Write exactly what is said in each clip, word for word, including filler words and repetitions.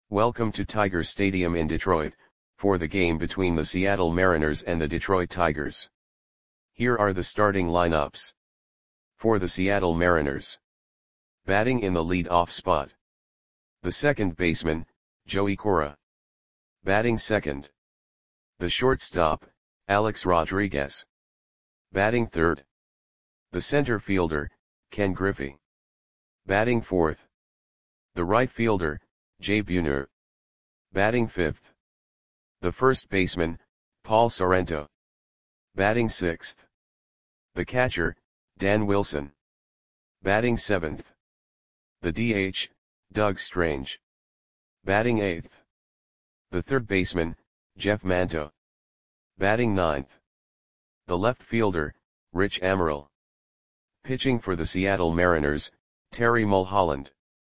Welcome to Tiger Stadium in Detroit, for the game between the Seattle Mariners and the Detroit Tigers. Here are the starting lineups. For the Seattle Mariners. Batting in the lead-off spot. The second baseman, Joey Cora. Batting second. The shortstop, Alex Rodriguez. Batting third. The center fielder, Ken Griffey. Batting fourth. The right fielder, Jay Buhner. Batting fifth. The first baseman, Paul Sorrento. Batting sixth. The catcher, Dan Wilson. Batting seventh. The D H, Doug Strange. Batting eighth. The third baseman, Jeff Manto. Batting ninth. The left fielder, Rich Amaral. Pitching for the Seattle Mariners, Terry Mulholland.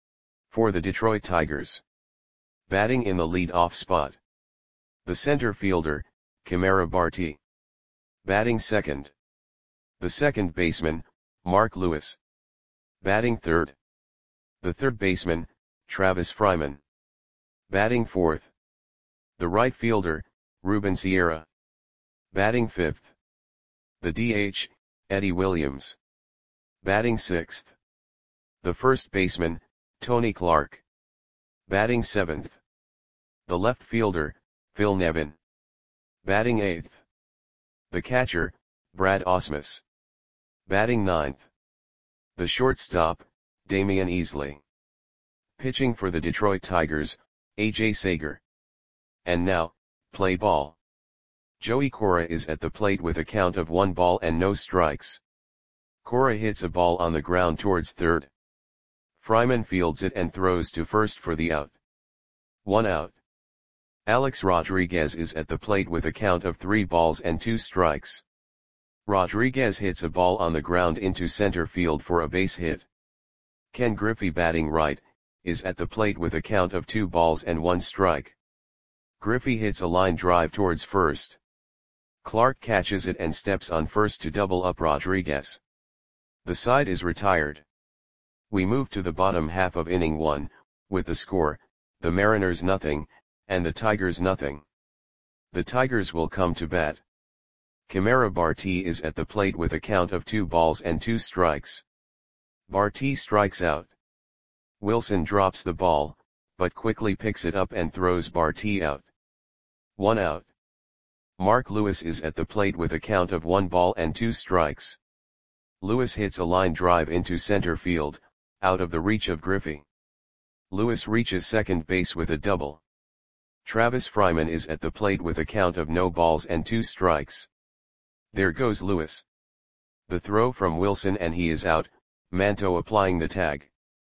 For the Detroit Tigers. Batting in the lead-off spot. The center fielder, Kamara Barti. Batting second. The second baseman, Mark Lewis. Batting third. The third baseman, Travis Fryman. Batting fourth. The right fielder, Ruben Sierra. Batting fifth. The D H, Eddie Williams. Batting sixth. The first baseman, Tony Clark. Batting seventh. The left fielder, Phil Nevin. Batting eighth. The catcher, Brad Ausmus. Batting ninth. The shortstop, Damian Easley. Pitching for the Detroit Tigers, A J Sager. And now, play ball. Joey Cora is at the plate with a count of one ball and no strikes. Cora hits a ball on the ground towards third. Fryman fields it and throws to first for the out. One out. Alex Rodriguez is at the plate with a count of three balls and two strikes. Rodriguez hits a ball on the ground into center field for a base hit. Ken Griffey, batting right, is at the plate with a count of two balls and one strike. Griffey hits a line drive towards first. Clark catches it and steps on first to double up Rodriguez. The side is retired. We move to the bottom half of inning one, with the score, the Mariners nothing, and the Tigers nothing. The Tigers will come to bat. Kamara Barti is at the plate with a count of two balls and two strikes. Barti strikes out. Wilson drops the ball, but quickly picks it up and throws Barti out. One out. Mark Lewis is at the plate with a count of one ball and two strikes. Lewis hits a line drive into center field, out of the reach of Griffey. Lewis reaches second base with a double. Travis Fryman is at the plate with a count of no balls and two strikes. There goes Lewis. The throw from Wilson and he is out, Manto applying the tag.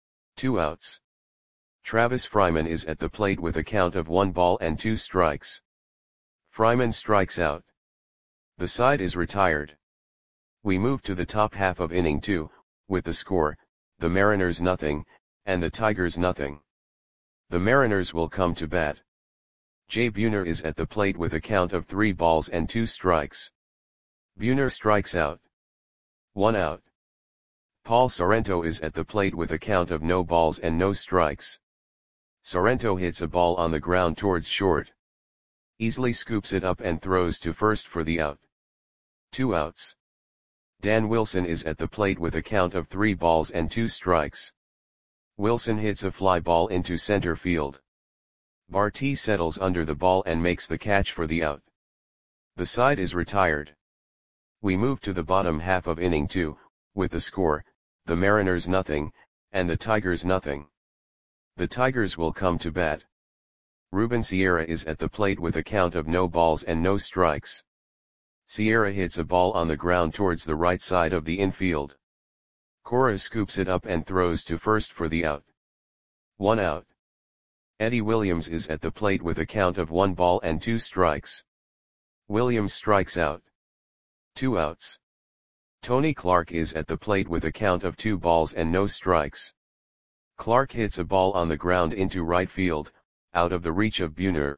Two outs. Travis Fryman is at the plate with a count of one ball and two strikes. Fryman strikes out. The side is retired. We move to the top half of inning two, with the score, the Mariners nothing, and the Tigers nothing. The Mariners will come to bat. Jay Buhner is at the plate with a count of three balls and two strikes. Buhner strikes out. One out. Paul Sorrento is at the plate with a count of no balls and no strikes. Sorrento hits a ball on the ground towards short. Easley scoops it up and throws to first for the out. Two outs. Dan Wilson is at the plate with a count of three balls and two strikes. Wilson hits a fly ball into center field. Barti settles under the ball and makes the catch for the out. The side is retired. We move to the bottom half of inning two, with the score, the Mariners nothing, and the Tigers nothing. The Tigers will come to bat. Ruben Sierra is at the plate with a count of no balls and no strikes. Sierra hits a ball on the ground towards the right side of the infield. Cora scoops it up and throws to first for the out. One out. Eddie Williams is at the plate with a count of one ball and two strikes. Williams strikes out. Two outs. Tony Clark is at the plate with a count of two balls and no strikes. Clark hits a ball on the ground into right field, out of the reach of Buhner.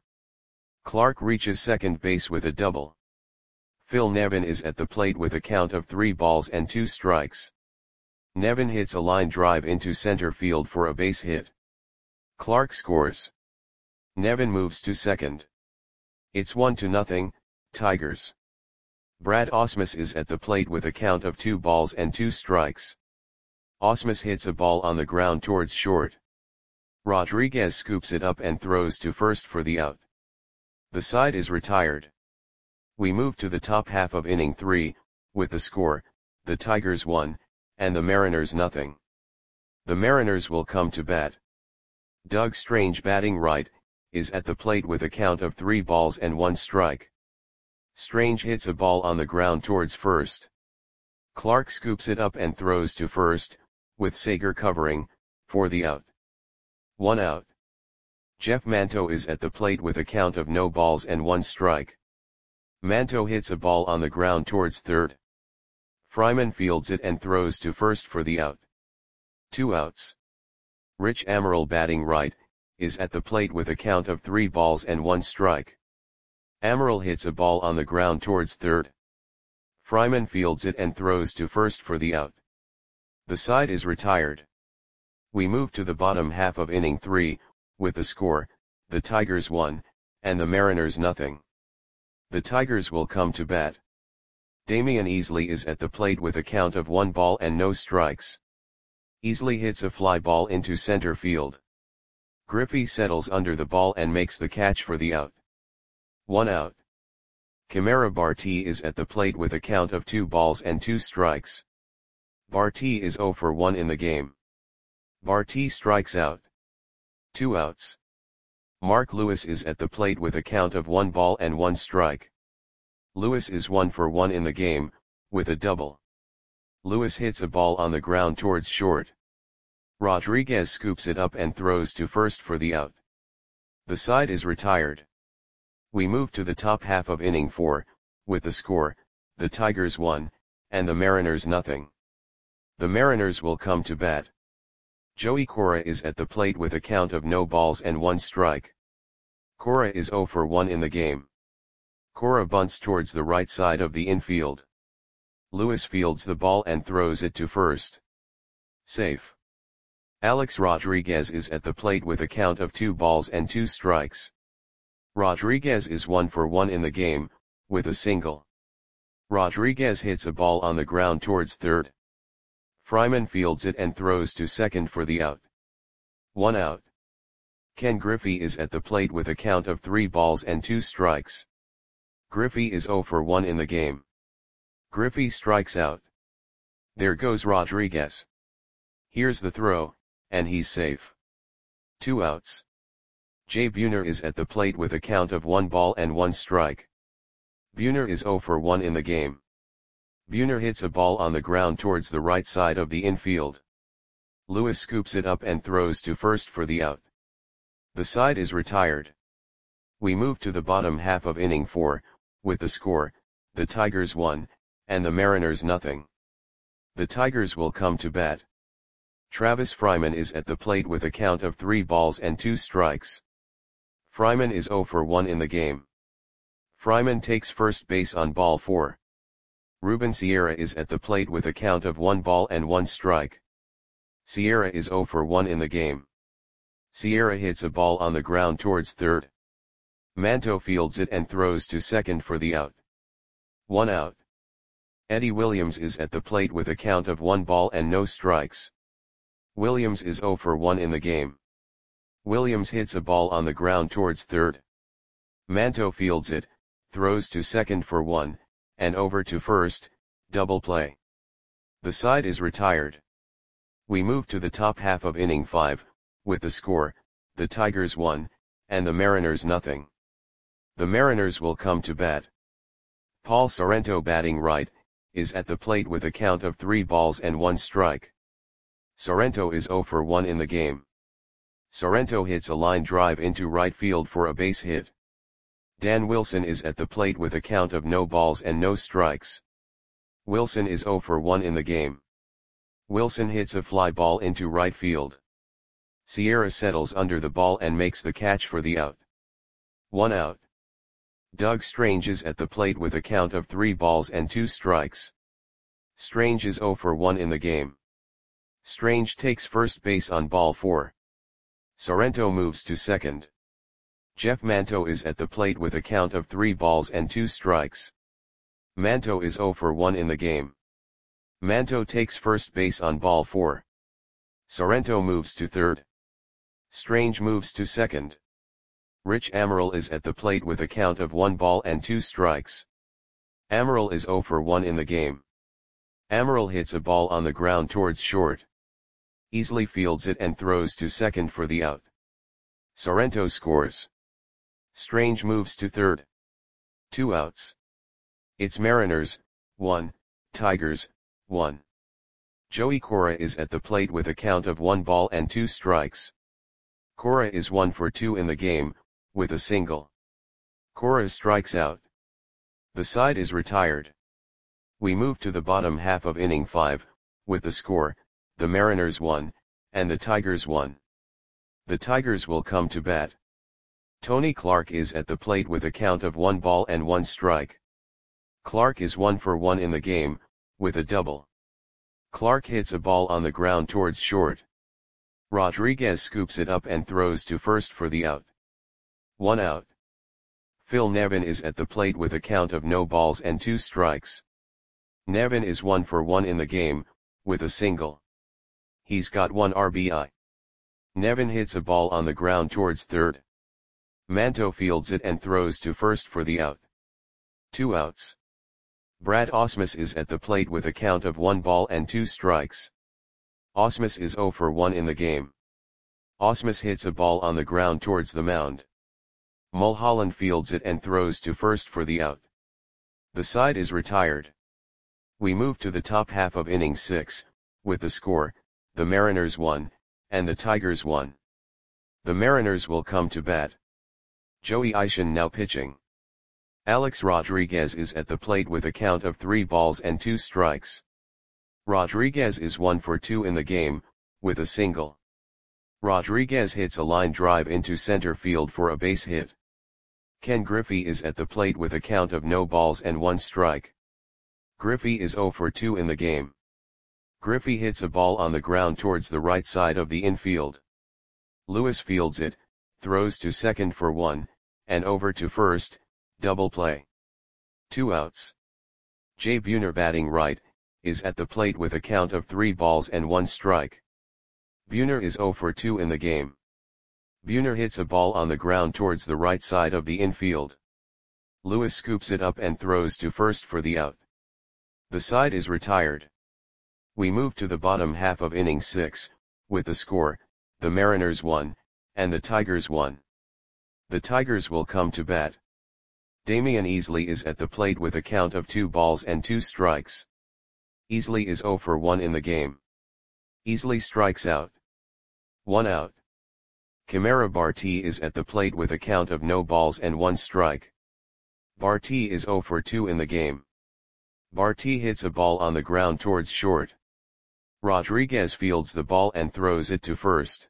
Clark reaches second base with a double. Phil Nevin is at the plate with a count of three balls and two strikes. Nevin hits a line drive into center field for a base hit. Clark scores. Nevin moves to second. It's one to nothing, Tigers. Brad Ausmus is at the plate with a count of two balls and two strikes. Ausmus hits a ball on the ground towards short. Rodriguez scoops it up and throws to first for the out. The side is retired. We move to the top half of inning three, with the score, the Tigers one, and the Mariners nothing. The Mariners will come to bat. Doug Strange, batting right, is at the plate with a count of three balls and one strike. Strange hits a ball on the ground towards first. Clark scoops it up and throws to first, with Sager covering, for the out. One out. Jeff Manto is at the plate with a count of no balls and one strike. Manto hits a ball on the ground towards third. Fryman fields it and throws to first for the out. Two outs. Rich Amaral, batting right, is at the plate with a count of three balls and one strike. Amaral hits a ball on the ground towards third. Fryman fields it and throws to first for the out. The side is retired. We move to the bottom half of inning three, with the score, the Tigers one, and the Mariners nothing. The Tigers will come to bat. Damian Easley is at the plate with a count of one ball and no strikes. Easley hits a fly ball into center field. Griffey settles under the ball and makes the catch for the out. One out. Kamara Barti is at the plate with a count of two balls and two strikes. Barti is zero for one in the game. Barti strikes out. Two outs. Mark Lewis is at the plate with a count of one ball and one strike. Lewis is one for one in the game, with a double. Lewis hits a ball on the ground towards short. Rodriguez scoops it up and throws to first for the out. The side is retired. We move to the top half of inning four, with the score, the Tigers one, and the Mariners nothing. The Mariners will come to bat. Joey Cora is at the plate with a count of no balls and one strike. Cora is zero for one in the game. Cora bunts towards the right side of the infield. Lewis fields the ball and throws it to first. Safe. Alex Rodriguez is at the plate with a count of two balls and two strikes. Rodriguez is one for one in the game, with a single. Rodriguez hits a ball on the ground towards third. Fryman fields it and throws to second for the out. One out. Ken Griffey is at the plate with a count of three balls and two strikes. Griffey is zero for one in the game. Griffey strikes out. There goes Rodriguez. Here's the throw, and he's safe. Two outs. Jay Buhner is at the plate with a count of one ball and one strike. Buhner is zero for one in the game. Buhner hits a ball on the ground towards the right side of the infield. Lewis scoops it up and throws to first for the out. The side is retired. We move to the bottom half of inning four, with the score, the Tigers one, and the Mariners nothing. The Tigers will come to bat. Travis Fryman is at the plate with a count of three balls and two strikes. Fryman is zero for one in the game. Fryman takes first base on ball four. Ruben Sierra is at the plate with a count of one ball and one strike. Sierra is zero for one in the game. Sierra hits a ball on the ground towards third. Manto fields it and throws to second for the out. One out. Eddie Williams is at the plate with a count of one ball and no strikes. Williams is zero for one in the game. Williams hits a ball on the ground towards third. Manto fields it, throws to second for one, and over to first, double play. The side is retired. We move to the top half of inning five, with the score, the Tigers one, and the Mariners nothing. The Mariners will come to bat. Paul Sorrento, batting right, is at the plate with a count of three balls and one strike. Sorrento is zero for one in the game. Sorrento hits a line drive into right field for a base hit. Dan Wilson is at the plate with a count of no balls and no strikes. Wilson is zero for one in the game. Wilson hits a fly ball into right field. Sierra settles under the ball and makes the catch for the out. One out. Doug Strange is at the plate with a count of three balls and two strikes. Strange is zero for one in the game. Strange takes first base on ball four. Sorrento moves to second. Jeff Manto is at the plate with a count of three balls and two strikes. Manto is zero for one in the game. Manto takes first base on ball four. Sorrento moves to third. Strange moves to second. Rich Amaral is at the plate with a count of one ball and two strikes. Amaral is zero for one in the game. Amaral hits a ball on the ground towards short. Easily fields it and throws to second for the out. Sorrento scores. Strange moves to third. Two outs. It's Mariners, one, Tigers, one. Joey Cora is at the plate with a count of one ball and two strikes. Cora is one for two in the game, with a single. Cora strikes out. The side is retired. We move to the bottom half of inning five, with the score, the Mariners one, and the Tigers one. The Tigers will come to bat. Tony Clark is at the plate with a count of one ball and one strike. Clark is one for one in the game, with a double. Clark hits a ball on the ground towards short. Rodriguez scoops it up and throws to first for the out. One out. Phil Nevin is at the plate with a count of no balls and two strikes. Nevin is one for one in the game, with a single. He's got one R B I. Nevin hits a ball on the ground towards third. Manto fields it and throws to first for the out. Two outs. Brad Ausmus is at the plate with a count of one ball and two strikes. Ausmus is zero for one in the game. Ausmus hits a ball on the ground towards the mound. Mulholland fields it and throws to first for the out. The side is retired. We move to the top half of inning six, with the score, the Mariners one, and the Tigers one. The Mariners will come to bat. Joey Ishin now pitching. Alex Rodriguez is at the plate with a count of three balls and two strikes. Rodriguez is one for two in the game, with a single. Rodriguez hits a line drive into center field for a base hit. Ken Griffey is at the plate with a count of no balls and one strike. Griffey is zero for two in the game. Griffey hits a ball on the ground towards the right side of the infield. Lewis fields it, throws to second for one, and over to first, double play. Two outs. Jay Buhner batting right, is at the plate with a count of three balls and one strike. Buhner is zero for two in the game. Buhner hits a ball on the ground towards the right side of the infield. Lewis scoops it up and throws to first for the out. The side is retired. We move to the bottom half of inning six, with the score, the Mariners one, and the Tigers one. The Tigers will come to bat. Damian Easley is at the plate with a count of two balls and two strikes. Easley is zero for one in the game. Easley strikes out. One out. Kamara Barti is at the plate with a count of no balls and one strike. Barti is zero for two in the game. Barti hits a ball on the ground towards short. Rodriguez fields the ball and throws it to first.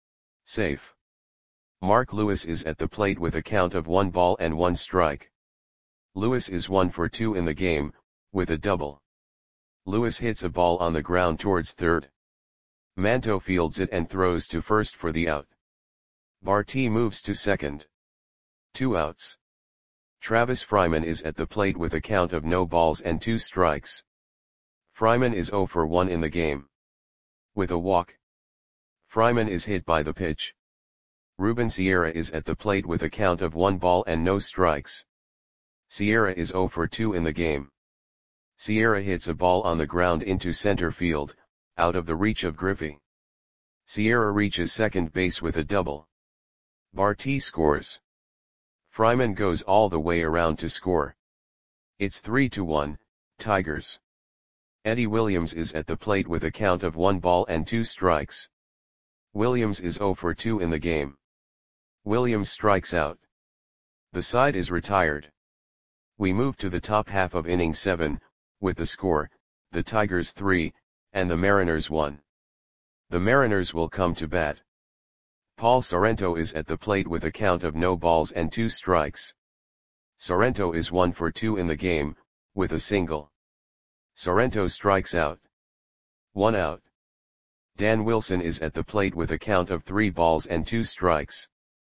Safe. Mark Lewis is at the plate with a count of one ball and one strike. Lewis is one for two in the game, with a double. Lewis hits a ball on the ground towards third. Manto fields it and throws to first for the out. Barti moves to second. Two outs. Travis Fryman is at the plate with a count of no balls and two strikes. Fryman is zero for one in the game. With a walk. Fryman is hit by the pitch. Ruben Sierra is at the plate with a count of one ball and no strikes. Sierra is zero for two in the game. Sierra hits a ball on the ground into center field, out of the reach of Griffey. Sierra reaches second base with a double. Barti scores. Fryman goes all the way around to score. It's three to one, Tigers. Eddie Williams is at the plate with a count of one ball and two strikes. Williams is zero for two in the game. Williams strikes out. The side is retired. We move to the top half of inning seven, with the score, the Tigers three, and the Mariners one. The Mariners will come to bat. Paul Sorrento is at the plate with a count of no balls and two strikes. Sorrento is one for two in the game, with a single. Sorrento strikes out. One out. Dan Wilson is at the plate with a count of three balls and two strikes.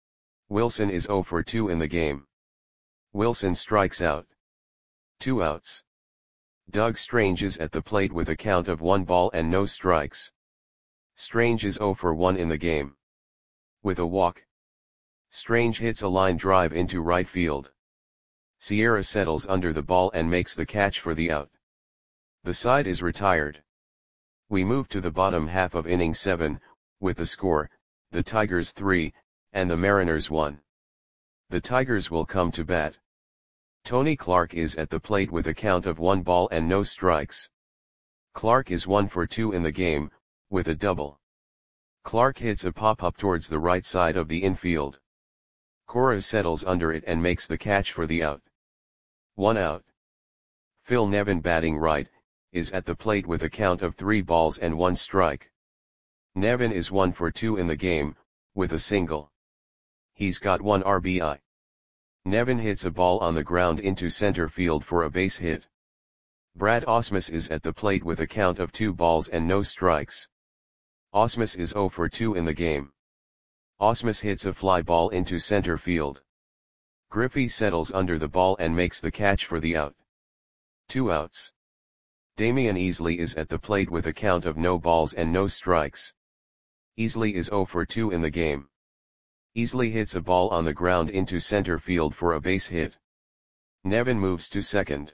Wilson is zero for two in the game. Wilson strikes out. Two outs. Doug Strange is at the plate with a count of one ball and no strikes. Strange is zero for one in the game. With a walk, Strange hits a line drive into right field. Sierra settles under the ball and makes the catch for the out. The side is retired. We move to the bottom half of inning seven, with the score, the Tigers three, and the Mariners one. The Tigers will come to bat. Tony Clark is at the plate with a count of one ball and no strikes. Clark is one for two in the game, with a double. Clark hits a pop-up towards the right side of the infield. Cora settles under it and makes the catch for the out. One out. Phil Nevin, batting right, is at the plate with a count of three balls and one strike. Nevin is one for two in the game, with a single. He's got one R B I. Nevin hits a ball on the ground into center field for a base hit. Brad Ausmus is at the plate with a count of two balls and no strikes. Ausmus is zero for two in the game. Ausmus hits a fly ball into center field. Griffey settles under the ball and makes the catch for the out. Two outs. Damian Easley is at the plate with a count of no balls and no strikes. Easley is zero for two in the game. Easley hits a ball on the ground into center field for a base hit. Nevin moves to second.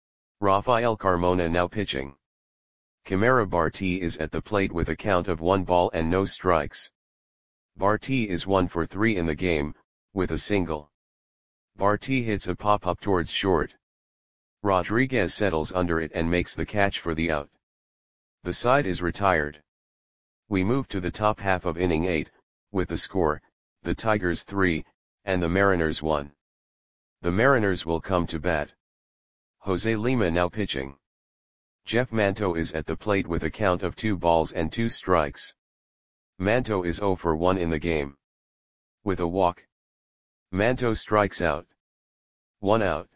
Rafael Carmona now pitching. Kamara Barti is at the plate with a count of one ball and no strikes. Barti is one for three in the game, with a single. Barti hits a pop-up towards short. Rodriguez settles under it and makes the catch for the out. The side is retired. We move to the top half of inning eight, with the score, the Tigers three, and the Mariners one. The Mariners will come to bat. Jose Lima now pitching. Jeff Manto is at the plate with a count of two balls and two strikes. Manto is zero for one in the game. With a walk, Manto strikes out. One out.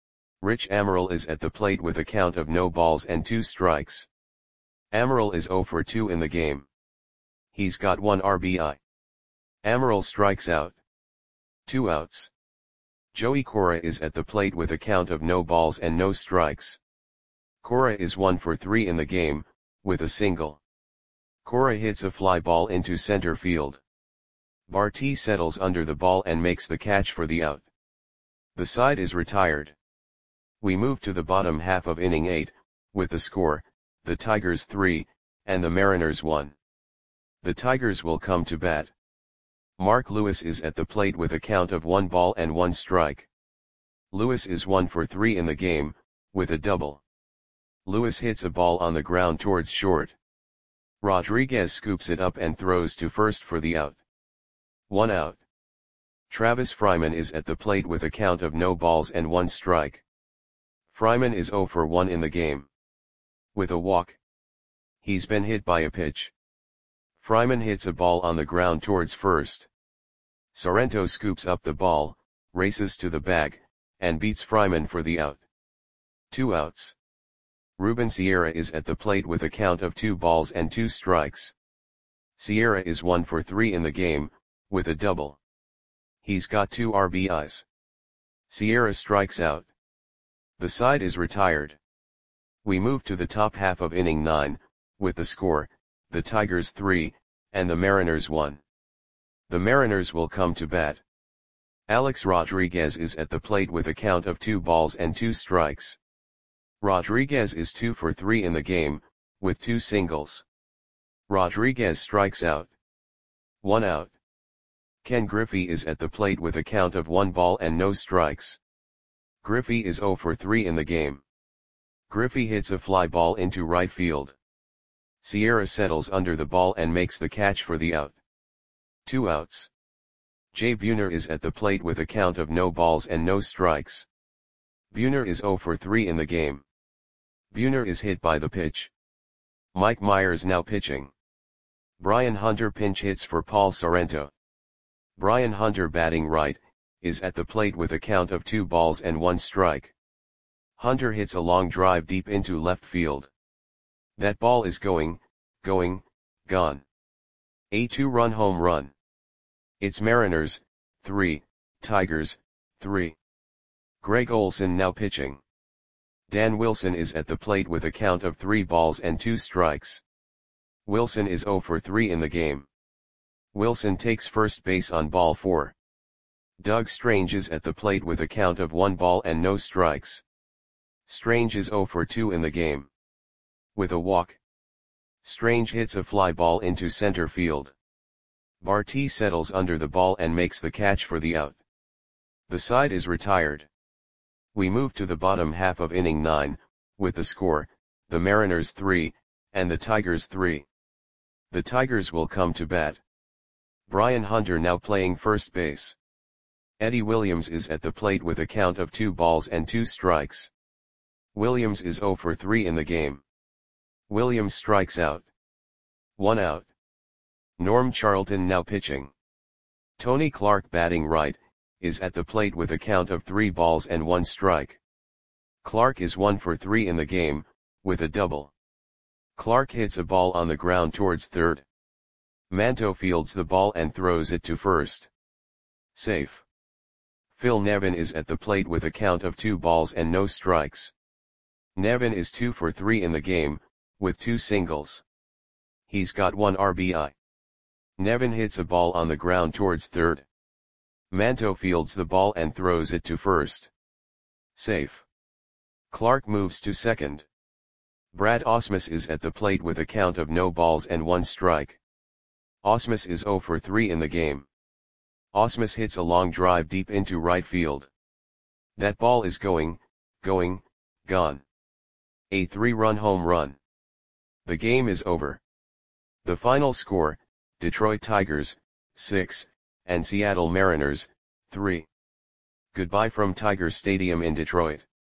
Rich Amaral is at the plate with a count of no balls and two strikes. Amaral is zero for two in the game. He's got one R B I. Amaral strikes out. Two outs. Joey Cora is at the plate with a count of no balls and no strikes. Cora is one for three in the game, with a single. Cora hits a fly ball into center field. Barti settles under the ball and makes the catch for the out. The side is retired. We move to the bottom half of inning eight, with the score, the Tigers three, and the Mariners one. The Tigers will come to bat. Mark Lewis is at the plate with a count of one ball and one strike. Lewis is one for three in the game, with a double. Lewis hits a ball on the ground towards short. Rodriguez scoops it up and throws to first for the out. One out. Travis Fryman is at the plate with a count of no balls and one strike. Fryman is zero for one in the game. With a walk. He's been hit by a pitch. Fryman hits a ball on the ground towards first. Sorrento scoops up the ball, races to the bag, and beats Fryman for the out. Two outs. Ruben Sierra is at the plate with a count of two balls and two strikes. Sierra is one for three in the game, with a double. He's got two R B Is. Sierra strikes out. The side is retired. We move to the top half of inning nine, with the score, the Tigers three, and the Mariners one. The Mariners will come to bat. Alex Rodriguez is at the plate with a count of two balls and two strikes. Rodriguez is two for three in the game, with two singles. Rodriguez strikes out. One out. Ken Griffey is at the plate with a count of one ball and no strikes. Griffey is zero for three in the game. Griffey hits a fly ball into right field. Sierra settles under the ball and makes the catch for the out. Two outs. Jay Buhner is at the plate with a count of no balls and no strikes. Buhner is zero for three in the game. Buhner is hit by the pitch. Mike Myers now pitching. Brian Hunter pinch hits for Paul Sorrento. Brian Hunter, batting right, is at the plate with a count of two balls and one strike. Hunter hits a long drive deep into left field. That ball is going, going, gone. A two-run home run. It's Mariners, three, Tigers, three. Greg Olson now pitching. Dan Wilson is at the plate with a count of three balls and two strikes. Wilson is zero for three in the game. Wilson takes first base on ball four. Doug Strange is at the plate with a count of one ball and no strikes. Strange is zero for two in the game. With a walk, Strange hits a fly ball into center field. Barty settles under the ball and makes the catch for the out. The side is retired. We move to the bottom half of inning nine, with the score, the Mariners three, and the Tigers three. The Tigers will come to bat. Brian Hunter now playing first base. Eddie Williams is at the plate with a count of two balls and two strikes. Williams is zero for three in the game. Williams strikes out. One out. Norm Charlton now pitching. Tony Clark batting right, is at the plate with a count of three balls and one strike. Clark is one for three in the game, with a double. Clark hits a ball on the ground towards third. Manto fields the ball and throws it to first. Safe. Phil Nevin is at the plate with a count of two balls and no strikes. Nevin is two for three in the game, with two singles. He's got one R B I. Nevin hits a ball on the ground towards third. Manto fields the ball and throws it to first. Safe. Clark moves to second. Brad Ausmus is at the plate with a count of no balls and one strike. Ausmus is zero for three in the game. Ausmus hits a long drive deep into right field. That ball is going, going, gone. A three-run home run. The game is over. The final score, Detroit Tigers, six, and Seattle Mariners, three. Goodbye from Tiger Stadium in Detroit.